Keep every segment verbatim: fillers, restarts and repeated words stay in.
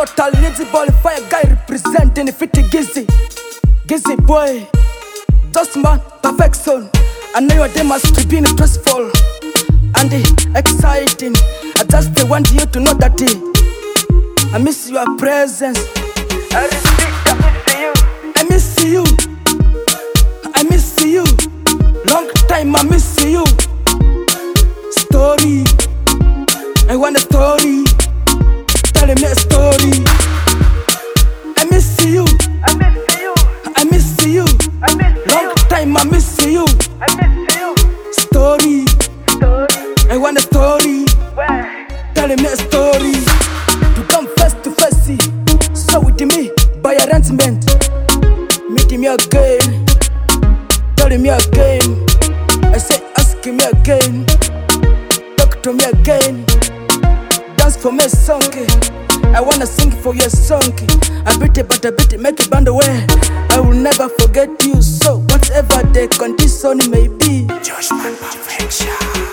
Total lazy ball fire guy representing the fifty Gizzy. Gizzy boy, just man, perfection. I know your day must be been stressful and exciting. I just want you to know that I miss your presence. I miss you. I miss you. Long time I miss you. Story. I want a story. Tell me a story. I miss you. I miss you. I miss you. I miss Long you. time I miss you. I miss you. Story. Story. I want a story. Where? Tell me a story. To come face to face. So with me by arrangement. Meet me again. Tell me again. I say ask me again. Talk to me again. Dance for me song. I wanna sing for your song. I beat it but I beat it, make it band away. I will never forget you. So whatever the condition may be, Joshman Perfection.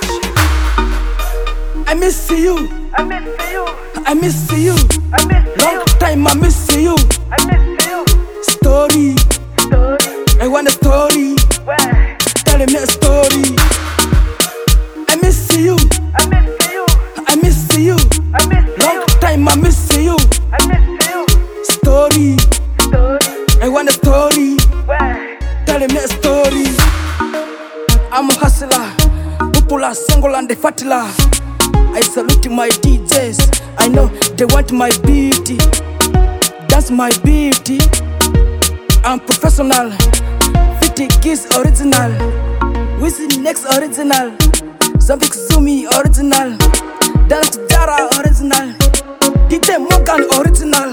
I miss you. I miss you. I miss you. I miss Long you. time I miss you. I miss you. Story. Story. I want a story. Where? Tell me a story. I miss you. I miss you. I miss you. I miss Long you. time I miss you. I miss you. Story. Story. I want a story. Where? Tell me a story. I'm a hustler, popular, single and the fatler. I salute my D Js. I know they want my beauty. That's my beauty. I'm professional. fifty Giz original. Wizzy next original. Zambik Zumi original. Dance Jara original. D J Morgan original.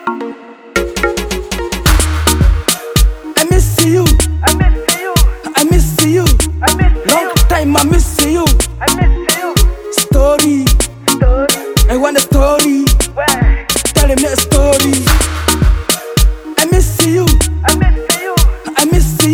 I miss you. I miss you. I miss you. I miss Long you. time I miss you. I miss you. Story. Story. I want a story. Where? Tell me a story. I miss you. I miss you. I miss